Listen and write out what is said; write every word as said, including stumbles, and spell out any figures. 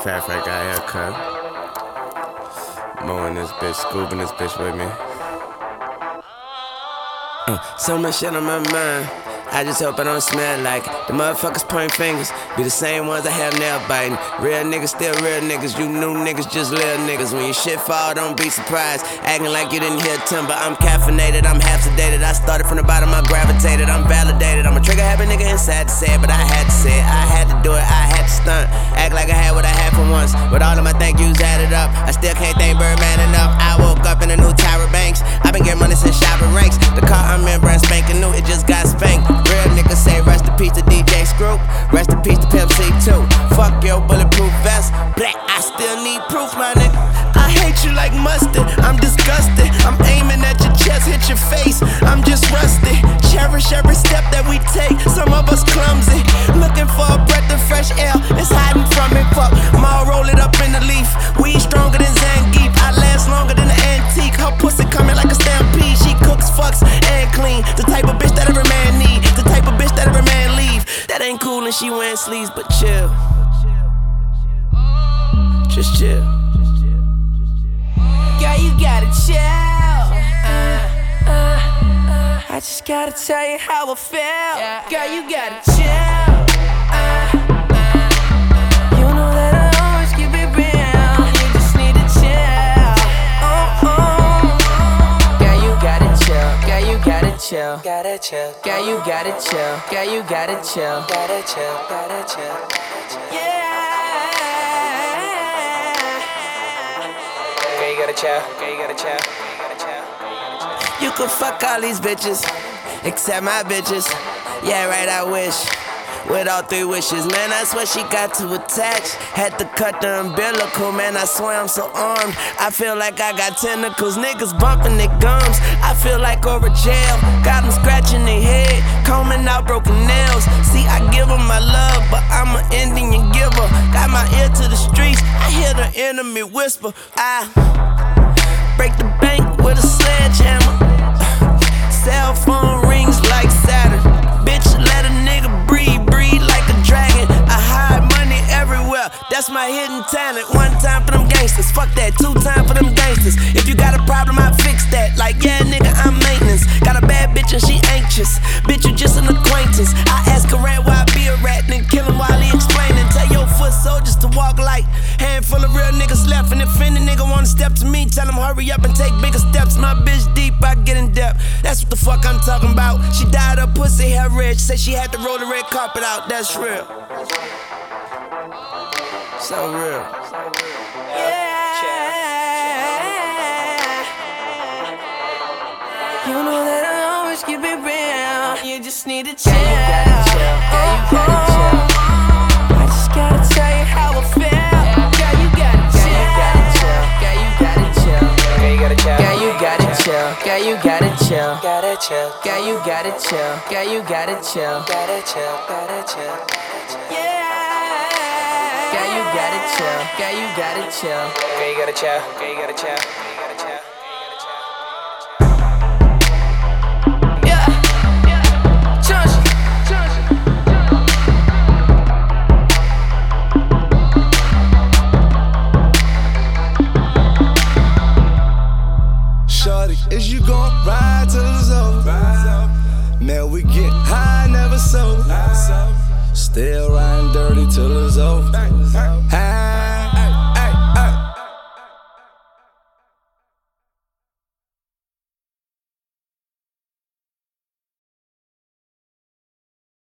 Fat Fat got a haircut. Mowing this bitch, scooping this bitch with me. Uh, so much shit on my mind. I just hope I don't smell like it. The motherfuckers point fingers, be the same ones I have nail biting. Real niggas still real niggas, you new niggas just little niggas. When your shit fall, don't be surprised. Acting like you didn't hear timber. I'm caffeinated, I'm half sedated. I started from the bottom, I gravitated. I'm validated. I'm a trigger happy nigga inside to say it, but I had to say it. I had to do it, I had to stunt. Act like I had what I had for once, but all of my thank yous added up. I still can't thank Birdman enough. I woke up in a new Tyra Banks. I've been getting money since shopping ranks. The car I'm in brand spanking new, it just got spanked. Real niggas say rest in peace to D J Screw, rest in peace to Pimp C too. Fuck your bulletproof vest, black, I still need proof, my nigga. I hate you like mustard, I'm disgusted. I'm aiming at your chest, hit your face, I'm just rusty. Cherish every step that we take, some of us clumsy. Looking for a breath of fresh air, it's hiding from me, fuck. I'll roll it up in the leaf, we stronger than Zangief. I last longer than an antique, her pussy coming like a stampede. She cooks, fucks, and clean, the type of bitch that every man need, the type of bitch that every man leave. That ain't cool and she wearing sleeves, but chill. Just chill. Girl, you gotta chill. Uh, uh, uh. I just gotta tell you how I feel. Girl, you gotta chill. Uh, uh. You know that I always keep it real. You just need to chill. Oh, oh. Girl, you gotta chill. Girl, you gotta chill. Gotta chill. Girl, you gotta chill. Girl, you gotta chill. Gotta chill. Gotta chill. Yeah. Girl, you gotta chill. Girl, you gotta chill. You gotta chill. You can fuck all these bitches, except my bitches. Yeah, right, I wish. With all three wishes, man, I swear she got to attach. Had to cut the umbilical, man, I swear I'm so armed. I feel like I got tentacles, niggas bumping their gums. I feel like over jail, got them scratching their head, combing out broken nails. See, I give them my love, but I'm an Indian giver. Got my ear to the streets, I hear the enemy whisper. I break the bank with a sledgehammer. Cell phone rings like Saturn. Bitch, let a nigga breathe, breathe like a dragon. I hide money everywhere, that's my hidden talent. One time for them gangsters, fuck that, two time for them gangsters. If you got a problem, I fix that. Like, yeah, nigga, I'm maintenance. Got a bad bitch and she anxious. Bitch, you just an acquaintance. I ask a rat why I be a rat, then kill him while he explaining. Tell your foot soldiers to walk light. Handful of real niggas left, and if any nigga wanna step to me, tell him hurry up and take bigger steps. My bitch deep, I get in depth. That's what the fuck I'm talking about. She dyed her pussy hair red. She said she had to roll the red carpet out. That's real. So real. Yeah. You know that I always keep it real. You just need to chill. Girl, you gotta chill. Girl, you gotta chill. I just gotta tell you how I feel. Girl, you gotta chill. Girl, you gotta chill. Girl, you gotta chill. Girl, you gotta chill. Girl, you gotta chill. Gotta chill. Girl, you gotta chill. Girl, you gotta chill. Gotta chill. Gotta chill. Yeah. Girl, you gotta chill. Girl, you gotta chill. Girl, you gotta chill. Girl, you gotta chill.